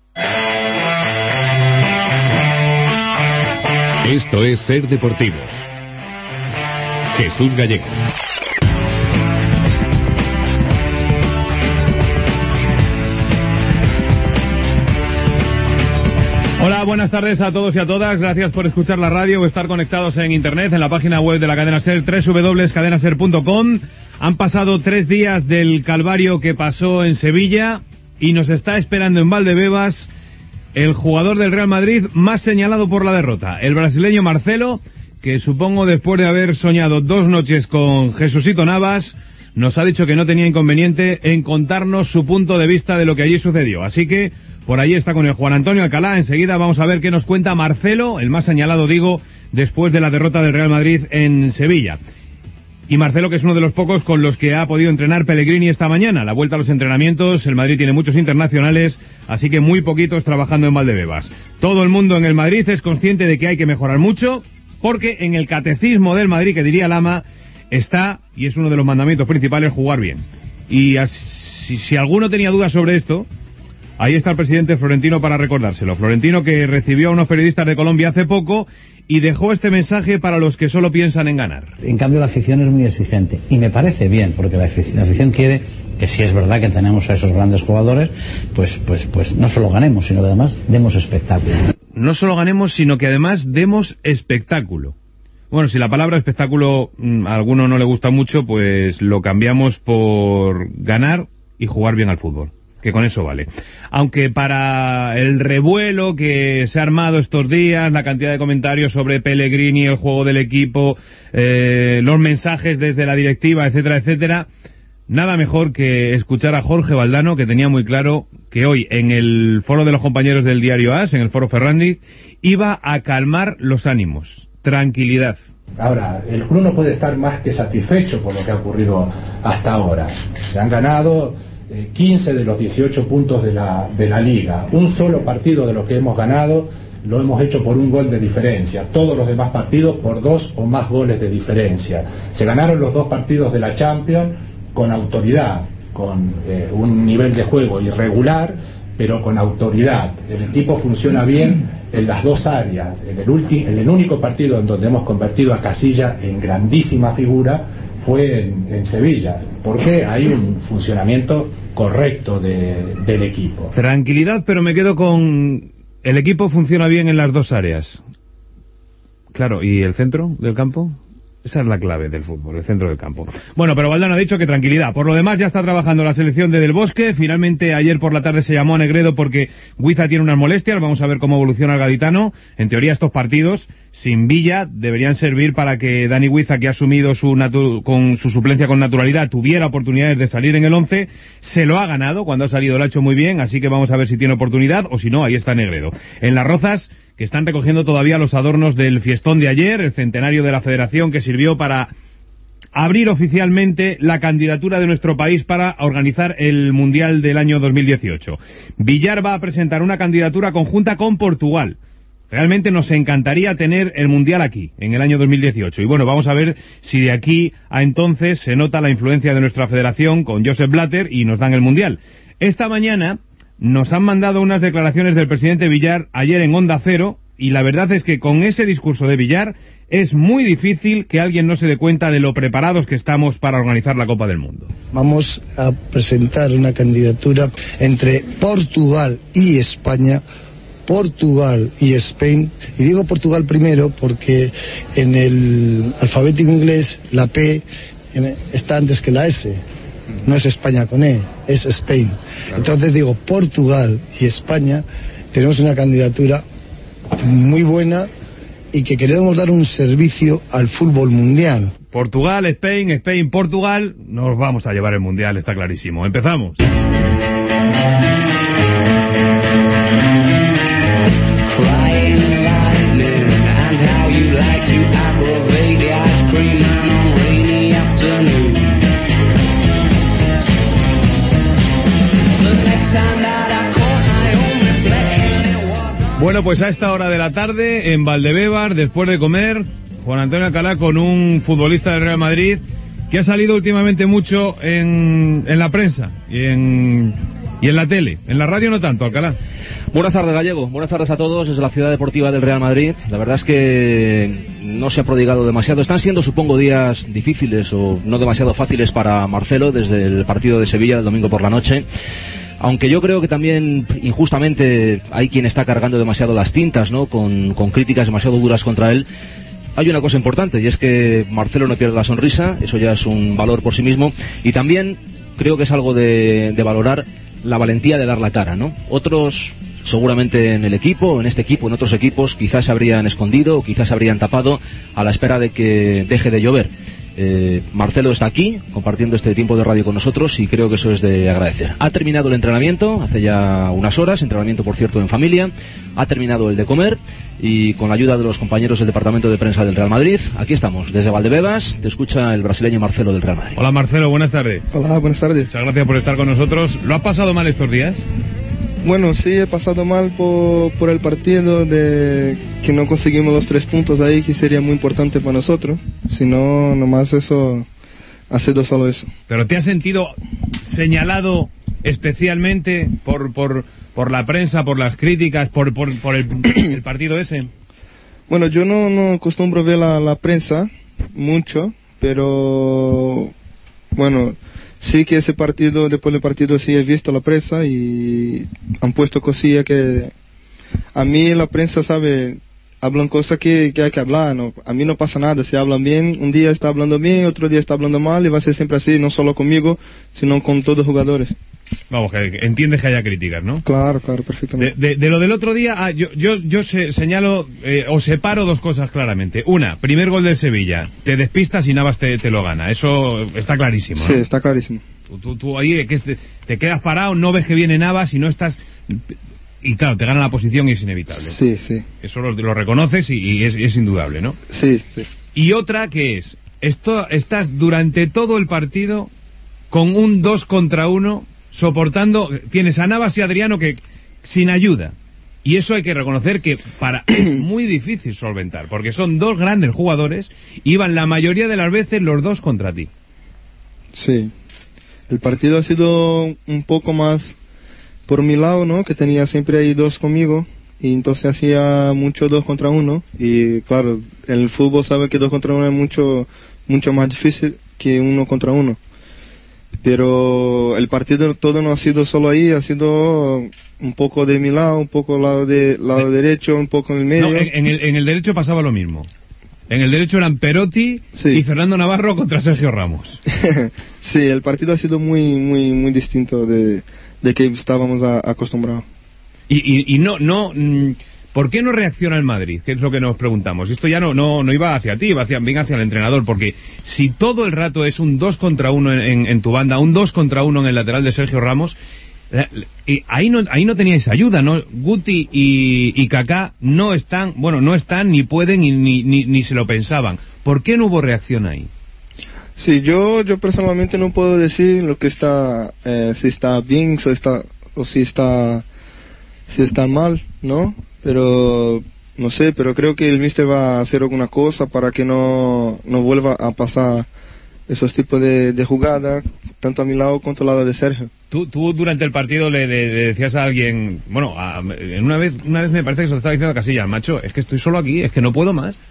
Esto es Ser Deportivos. Jesús Gallego. Hola, buenas tardes a todos y a todas. Gracias por escuchar la radio o estar conectados en internet, en la página web de la cadena SER, www.cadenaser.com. Han pasado 3 días del calvario que pasó en Sevilla y nos está esperando en Valdebebas el jugador del Real Madrid más señalado por la derrota, el brasileño Marcelo, que supongo después de haber soñado 2 noches con Jesucito Navas, nos ha dicho que no tenía inconveniente en contarnos su punto de vista de lo que allí sucedió. Así que por ahí está con el Juan Antonio Alcalá. Enseguida vamos a ver qué nos cuenta Marcelo, el más señalado, digo, después de la derrota del Real Madrid en Sevilla. Y Marcelo, que es uno de los pocos con los que ha podido entrenar Pellegrini esta mañana. La vuelta a los entrenamientos, el Madrid tiene muchos internacionales, así que muy poquitos trabajando en Valdebebas. Todo el mundo en el Madrid es consciente de que hay que mejorar mucho, porque en el catecismo del Madrid, que diría Lama, está, y es uno de los mandamientos principales, jugar bien. Y si alguno tenía dudas sobre esto, ahí está el presidente Florentino para recordárselo. Florentino, que recibió a unos periodistas de Colombia hace poco y dejó este mensaje para los que solo piensan en ganar. En cambio, la afición es muy exigente y me parece bien, porque la afición quiere que, si es verdad que tenemos a esos grandes jugadores, pues no solo ganemos, sino que además demos espectáculo. No solo ganemos, sino que además demos espectáculo. Bueno, si la palabra espectáculo a alguno no le gusta mucho, pues lo cambiamos por ganar y jugar bien al fútbol, que con eso vale. Aunque para el revuelo que se ha armado estos días, la cantidad de comentarios sobre Pellegrini, el juego del equipo, los mensajes desde la directiva, etcétera, etcétera, nada mejor que escuchar a Jorge Valdano, que tenía muy claro que hoy en el foro de los compañeros del diario AS, en el foro Ferrandi, iba a calmar los ánimos. Tranquilidad. Ahora, el club no puede estar más que satisfecho por lo que ha ocurrido hasta ahora. Se han ganado 15 de los 18 puntos de la liga. Un solo partido de los que hemos ganado lo hemos hecho por 1 gol de diferencia. Todos los demás partidos por 2 o más goles de diferencia. Se ganaron los 2 partidos de la Champions con autoridad, con un nivel de juego irregular, pero con autoridad. El equipo funciona bien en las 2 áreas. En el único partido en donde hemos convertido a Casilla en grandísima figura fue en Sevilla, porque hay un funcionamiento correcto del equipo. Tranquilidad, pero me quedo con el equipo funciona bien en las 2 áreas. Claro, ¿y el centro del campo? Esa es la clave del fútbol, el centro del campo. Bueno, pero Valdano ha dicho que tranquilidad. Por lo demás, ya está trabajando la selección de Del Bosque. Finalmente, ayer por la tarde se llamó a Negredo porque Guiza tiene unas molestias. Vamos a ver cómo evoluciona el gaditano. En teoría, estos partidos sin Villa deberían servir para que Dani Guiza, que ha asumido con su suplencia con naturalidad, tuviera oportunidades de salir en el 11. Se lo ha ganado. Cuando ha salido lo ha hecho muy bien. Así que vamos a ver si tiene oportunidad o si no, ahí está Negredo. En Las Rozas, que están recogiendo todavía los adornos del fiestón de ayer, el centenario de la Federación, que sirvió para abrir oficialmente la candidatura de nuestro país para organizar el Mundial del año 2018. Villar va a presentar una candidatura conjunta con Portugal. Realmente nos encantaría tener el Mundial aquí, en el año 2018. Y bueno, vamos a ver si de aquí a entonces se nota la influencia de nuestra federación con Josep Blatter y nos dan el Mundial. Esta mañana nos han mandado unas declaraciones del presidente Villar ayer en Onda Cero, y la verdad es que con ese discurso de Villar es muy difícil que alguien no se dé cuenta de lo preparados que estamos para organizar la Copa del Mundo. Vamos a presentar una candidatura entre Portugal y España, Portugal y Spain, y digo Portugal primero porque en el alfabeto inglés la P está antes que la S. No es España con E, es Spain. Entonces digo, Portugal y España tenemos una candidatura muy buena y que queremos dar un servicio al fútbol mundial. Portugal, Spain, Spain, Portugal, nos vamos a llevar el Mundial, está clarísimo. Empezamos. Bueno, pues a esta hora de la tarde, en Valdebebas, después de comer, Juan Antonio Alcalá con un futbolista del Real Madrid que ha salido últimamente mucho en la prensa y en Y en la tele, en la radio no tanto, Alcalá. Buenas tardes, Gallego. Buenas tardes a todos desde la ciudad deportiva del Real Madrid. La verdad es que no se ha prodigado demasiado. Están siendo, supongo, días difíciles o no demasiado fáciles para Marcelo desde el partido de Sevilla el domingo por la noche. Aunque yo creo que también, injustamente, hay quien está cargando demasiado las tintas, ¿no? Con críticas demasiado duras contra él. Hay una cosa importante, y es que Marcelo no pierde la sonrisa. Eso ya es un valor por sí mismo. Y también creo que es algo de valorar la valentía de dar la cara, ¿no? Otros, seguramente en el equipo, en este equipo, en otros equipos, quizás se habrían escondido o quizás se habrían tapado a la espera de que deje de llover. Marcelo está aquí compartiendo este tiempo de radio con nosotros y creo que eso es de agradecer. Ha terminado el entrenamiento hace ya unas horas, entrenamiento por cierto en familia, ha terminado el de comer y con la ayuda de los compañeros del departamento de prensa del Real Madrid, aquí estamos desde Valdebebas, te escucha el brasileño Marcelo del Real Madrid. Hola Marcelo, buenas tardes. Hola, buenas tardes. Muchas gracias por estar con nosotros. ¿Lo has pasado mal estos días? Bueno, sí, he pasado mal por el partido de que no conseguimos los 3 puntos ahí, que sería muy importante para nosotros. Si no, nomás eso, ha sido solo eso. ¿Pero te has sentido señalado especialmente por la prensa, por las críticas, por el partido ese? Bueno, yo no acostumbro ver la prensa mucho, pero bueno, sí que ese partido, después del partido sí he visto la prensa y han puesto cosillas que a mí la prensa, sabe, hablan cosas que hay que hablar, ¿no? A mí no pasa nada, si hablan bien, un día está hablando bien, otro día está hablando mal y va a ser siempre así, no solo conmigo, sino con todos los jugadores. Vamos, que entiendes que haya críticas, ¿no? Claro, perfectamente. De lo del otro día, yo señalo o separo dos cosas claramente. Una, primer gol del Sevilla, te despistas y Navas te lo gana. Eso está clarísimo, ¿no? Sí, está clarísimo. Tú ahí te quedas parado, no ves que viene Navas y no estás... Y claro, te gana la posición y es inevitable. Sí, sí. Eso lo reconoces y es indudable, ¿no? Sí, sí. Y otra que estás durante todo el partido con un 2 contra 1... soportando, tienes a Navas y Adriano que sin ayuda, y eso hay que reconocer que es muy difícil solventar, porque son dos grandes jugadores y van la mayoría de las veces los dos contra ti. Sí, el partido ha sido un poco más por mi lado, ¿no? Que tenía siempre ahí dos conmigo y entonces hacía mucho 2 contra 1 y claro, el fútbol sabe que 2 contra 1 es mucho más difícil que 1 contra 1. Pero el partido todo no ha sido solo ahí, ha sido un poco de mi lado, un poco lado derecho, un poco en el medio. No, en el derecho pasaba lo mismo. En el derecho eran Perotti y Fernando Navarro contra Sergio Ramos. Sí, el partido ha sido muy distinto de que estábamos acostumbrados. Y ¿por qué no reacciona el Madrid? Que es lo que nos preguntamos. Esto ya no iba hacia ti, iba bien hacia el entrenador, porque si todo el rato es un 2 contra 1 en tu banda, un 2 contra 1 en el lateral de Sergio Ramos, ahí no teníais ayuda, ¿no? Guti y Kaká no están, ni pueden ni se lo pensaban. ¿Por qué no hubo reacción ahí? Sí, yo personalmente no puedo decir lo que está, si está bien o si está mal, ¿no? Pero no sé, pero creo que el míster va a hacer alguna cosa para que no vuelva a pasar esos tipos de jugadas, tanto a mi lado como al lado de Sergio. Tú durante el partido le decías a alguien, una vez me parece que se lo estaba diciendo a Casillas, macho, es que estoy solo aquí, es que no puedo más.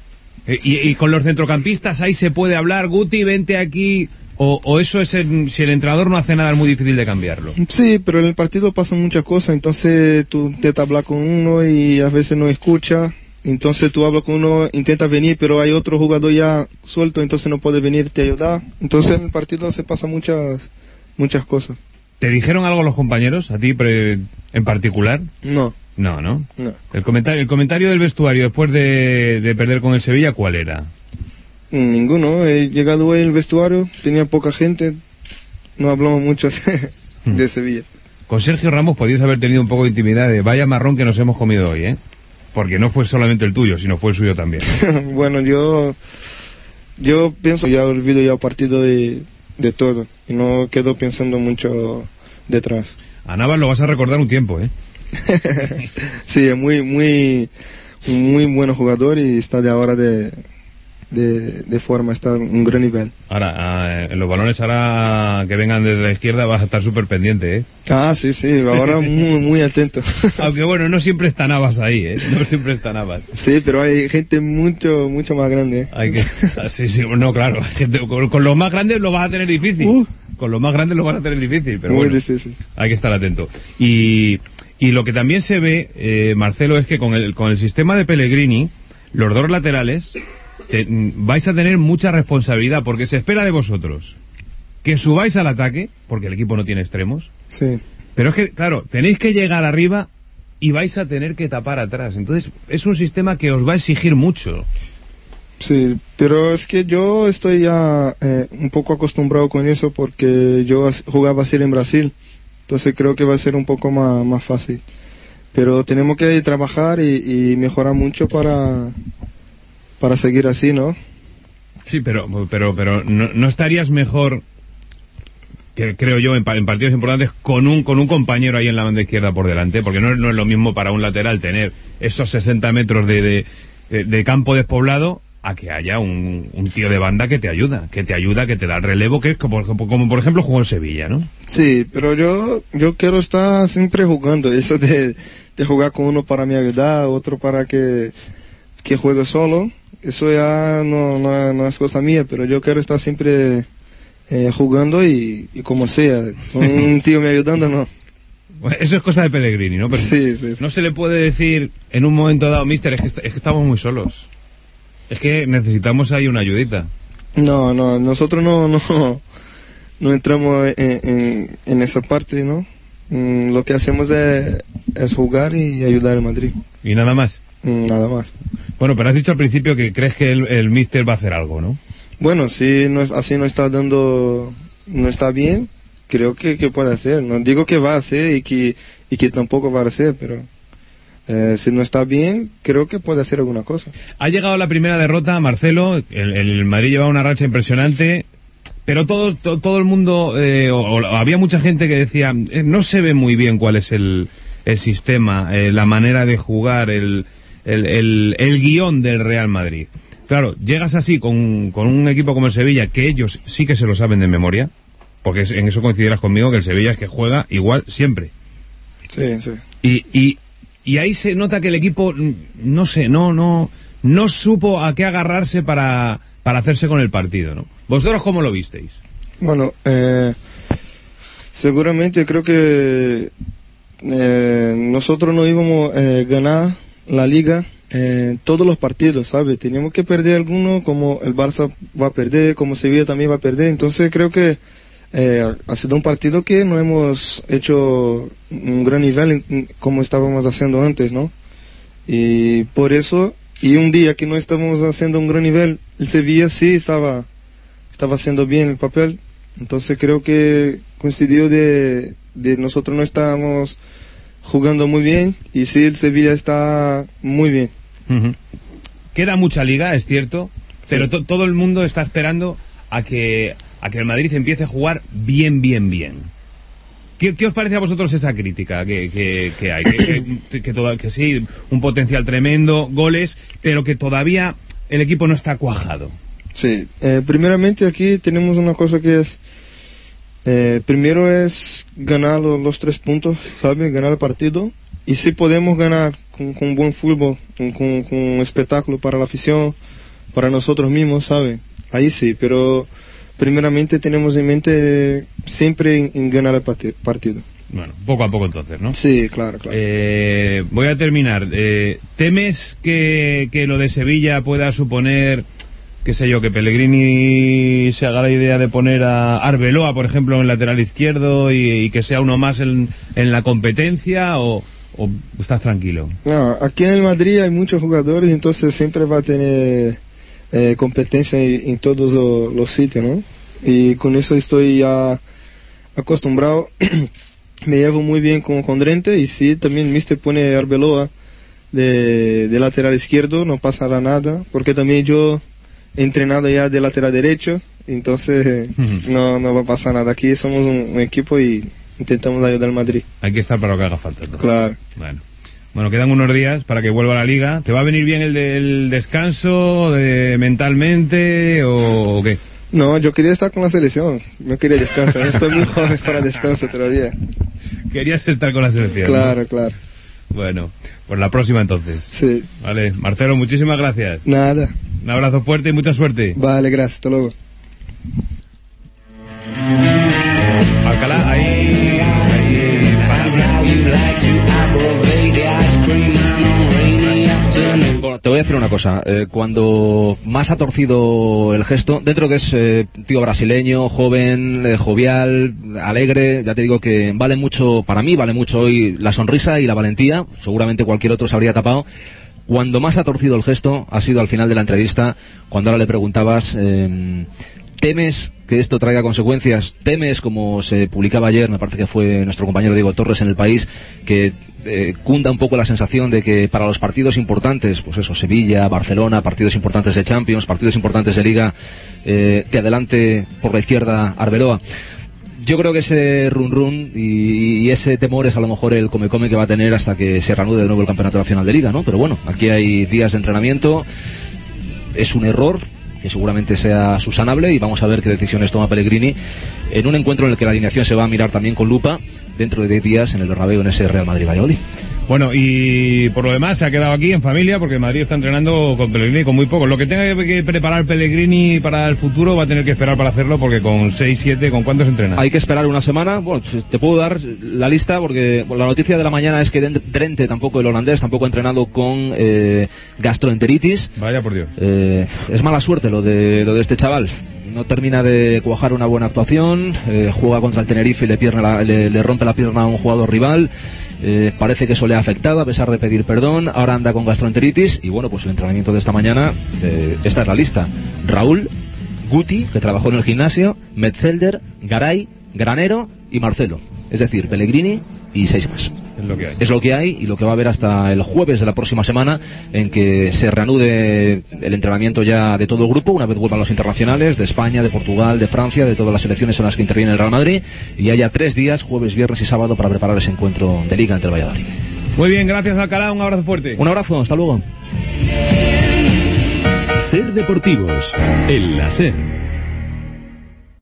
Y con los centrocampistas ahí se puede hablar, Guti, vente aquí... O eso es si el entrenador no hace nada es muy difícil de cambiarlo. Sí, pero en el partido pasan muchas cosas, entonces tú intentas hablar con uno y a veces no escucha, entonces tú hablas con uno, intentas venir, pero hay otro jugador ya suelto, entonces no puede venir te ayudar. Entonces en el partido se pasan muchas cosas. ¿Te dijeron algo los compañeros, a ti en particular? No. No. El comentario del vestuario después de perder con el Sevilla, ¿cuál era? Ninguno. He llegado hoy al vestuario, tenía poca gente, no hablamos mucho de Sevilla. Con Sergio Ramos podías haber tenido un poco de intimidad de vaya marrón que nos hemos comido hoy, ¿eh? Porque no fue solamente el tuyo, sino fue el suyo también. Bueno, yo pienso, ya olvido ya el partido de todo, y no quedo pensando mucho detrás. A Navas lo vas a recordar un tiempo, ¿eh? Sí, es muy buen jugador y está de ahora de de forma, está en un gran nivel. Ahora, los balones ahora que vengan desde la izquierda vas a estar súper pendiente, ¿eh? Ah, sí, ahora muy atento. Aunque bueno, no siempre está Navas ahí, ¿eh? No siempre está Navas. Sí, pero hay gente mucho más grande, ¿eh? Hay que... Sí, no, claro. Con los más grandes lo vas a tener difícil. Con los más grandes lo vas a tener difícil, pero muy bueno, difícil. Hay que estar atento. Y lo que también se ve, Marcelo, es que con el sistema de Pellegrini, los dos laterales vais a tener mucha responsabilidad, porque se espera de vosotros que subáis al ataque, porque el equipo no tiene extremos. Sí. Pero es que, claro, tenéis que llegar arriba y vais a tener que tapar atrás. Entonces, es un sistema que os va a exigir mucho. Sí, pero es que yo estoy ya un poco acostumbrado con eso, porque yo jugaba así en Brasil. Entonces creo que va a ser un poco más fácil. Pero tenemos que trabajar y mejorar mucho para seguir así, ¿no? Sí, pero no estarías mejor, que creo yo, en partidos importantes con un compañero ahí en la banda izquierda por delante, porque no es lo mismo para un lateral tener esos 60 metros de campo despoblado a que haya un tío de banda que te ayuda, que te da el relevo, que es como por ejemplo jugó en Sevilla, ¿no? Sí, pero yo quiero estar siempre jugando, eso de jugar con uno para me ayudar, otro para que juegue solo, eso ya no es cosa mía, pero yo quiero estar siempre jugando y como sea, con un tío me ayudando, no. Eso es cosa de Pellegrini, ¿no? Pero sí. No se le puede decir en un momento dado, mister, es que estamos muy solos. Es que necesitamos ahí una ayudita. No, nosotros no entramos en esa parte, ¿no? Lo que hacemos es jugar y ayudar al Madrid. ¿Y nada más? Nada más. Bueno, pero has dicho al principio que crees que el míster va a hacer algo, ¿no? Bueno, si así no está bien, creo que puede hacer. No digo que va a hacer y que tampoco va a hacer, pero si no está bien, creo que puede hacer alguna cosa. Ha llegado la primera derrota, Marcelo. El Madrid llevaba una racha impresionante, pero todo el mundo, había mucha gente que decía, no se ve muy bien cuál es el sistema, la manera de jugar, el guión del Real Madrid. Claro, llegas así con un equipo como el Sevilla, que ellos sí que se lo saben de memoria, porque en eso coincidirás conmigo, que el Sevilla es que juega igual siempre. Sí. Y ahí se nota que el equipo, no sé, no supo a qué agarrarse para hacerse con el partido, ¿no? ¿Vosotros cómo lo visteis? Bueno, seguramente creo que nosotros no íbamos a ganar la liga todos los partidos, ¿sabes? Teníamos que perder alguno, como el Barça va a perder, como Sevilla también va a perder. Entonces creo que ha sido un partido que no hemos hecho un gran nivel como estábamos haciendo antes, ¿no? Y por eso, y un día que no estamos haciendo un gran nivel, el Sevilla sí estaba haciendo bien el papel. Entonces creo que coincidió de nosotros no estábamos jugando muy bien y sí el Sevilla está muy bien. Uh-huh. Queda mucha liga, es cierto, pero sí. Todo el mundo está esperando a que el Madrid empiece a jugar bien. ¿Qué os parece a vosotros esa crítica que hay? Que sí, un potencial tremendo, goles, pero que todavía el equipo no está cuajado. Sí, primeramente aquí tenemos una cosa que es, primero es ganar los 3 puntos, ¿sabes? Ganar el partido. Y si podemos ganar con buen fútbol, con un espectáculo para la afición, para nosotros mismos, ¿sabes? Ahí sí, pero primeramente tenemos en mente siempre en ganar el partido. Bueno, poco a poco entonces, ¿no? Sí, claro. Voy a terminar. ¿Temes que lo de Sevilla pueda suponer, qué sé yo, que Pellegrini se haga la idea de poner a Arbeloa, por ejemplo, en lateral izquierdo y que sea uno más en la competencia, o estás tranquilo? No, aquí en el Madrid hay muchos jugadores, entonces siempre va a tener competencia en todos los sitios, ¿no? Y con eso estoy ya acostumbrado. Me llevo muy bien con Drente, y si también el míster pone Arbeloa de lateral izquierdo, no pasará nada, porque también yo he entrenado ya de lateral derecho, entonces no va a pasar nada. Aquí somos un equipo y intentamos ayudar al Madrid. Hay que estar para lo que haga falta, ¿no? Claro. Bueno, Bueno, quedan unos días para que vuelva a la Liga. ¿Te va a venir bien el descanso mentalmente o qué? No, yo quería estar con la selección, no quería descansar, estoy muy joven para descanso todavía. Querías estar con la selección. Claro, ¿no? claro. Bueno, pues la próxima entonces. Sí. Vale, Marcelo, muchísimas gracias. Nada. Un abrazo fuerte y mucha suerte. Vale, gracias, hasta luego. Alcalá, ahí Bueno, te voy a decir una cosa. Cuando más ha torcido el gesto, dentro que es tío brasileño, joven, jovial, alegre, ya te digo que vale mucho, para mí vale mucho hoy la sonrisa y la valentía. Seguramente cualquier otro se habría tapado. Cuando más ha torcido el gesto ha sido al final de la entrevista, cuando ahora le preguntabas... ¿Temes que esto traiga consecuencias? ¿Temes, como se publicaba ayer, me parece que fue nuestro compañero Diego Torres en El País, que cunda un poco la sensación de que para los partidos importantes, pues eso, Sevilla, Barcelona, partidos importantes de Champions, partidos importantes de Liga, te adelante por la izquierda Arbeloa? Yo creo que ese run y ese temor es a lo mejor el come-come que va a tener hasta que se reanude de nuevo el Campeonato Nacional de Liga, ¿no? Pero bueno, aquí hay días de entrenamiento, es un error que seguramente sea subsanable y vamos a ver qué decisiones toma Pellegrini en un encuentro en el que la alineación se va a mirar también con lupa dentro de 10 días en el Bernabéu, en ese Real Madrid-Valladolid. Bueno, y por lo demás se ha quedado aquí en familia porque Madrid está entrenando con Pellegrini con muy poco. Lo que tenga que preparar Pellegrini para el futuro va a tener que esperar para hacerlo porque con 6, 7, ¿con cuántos entrena? Hay que esperar una semana. Bueno, te puedo dar la lista porque la noticia de la mañana es que Drente, tampoco el holandés, tampoco ha entrenado con gastroenteritis. Vaya por Dios. Es mala suerte lo de este chaval. No termina de cuajar una buena actuación, juega contra el Tenerife y le rompe la pierna a un jugador rival. Parece que eso le ha afectado a pesar de pedir perdón. Ahora anda con gastroenteritis y bueno, pues el entrenamiento de esta mañana, esta es la lista: Raúl, Guti, que trabajó en el gimnasio, Metzelder, Garay, Granero y Marcelo. Es decir, Pellegrini y 6 más. Es lo que hay. Es lo que hay y lo que va a haber hasta el jueves de la próxima semana, en que se reanude el entrenamiento ya de todo el grupo, una vez vuelvan los internacionales de España, de Portugal, de Francia, de todas las selecciones en las que interviene el Real Madrid, y haya 3 días, jueves, viernes y sábado, para preparar ese encuentro de Liga ante el Valladolid. Muy bien, gracias Alcalá, un abrazo fuerte. Un abrazo, hasta luego. Ser Deportivos, el láser.